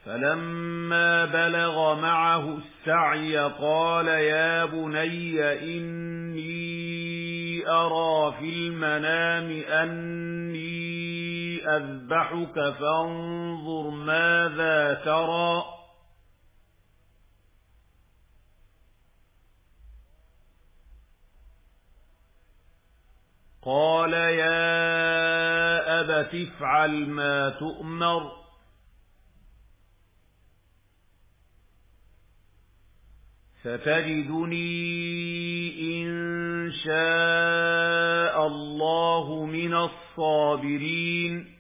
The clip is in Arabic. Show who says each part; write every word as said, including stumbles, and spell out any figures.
Speaker 1: فَلَمَّا بَلَغَ مَعَهُ السَّعْيَ قَالَ يَا بُنَيَّ إِنِّي أَرَىٰ فِي الْمَنَامِ أَنِّي أَذْبَحُكَ فَانظُرْ مَاذَا تَرَىٰ ۚ قَالَ يَا أَبَتِ افْعَلْ مَا تُؤْمَرُ، سَتَجِدُنِي إِن شَاءَ اللَّهُ مِنَ الصَّابِرِينَ.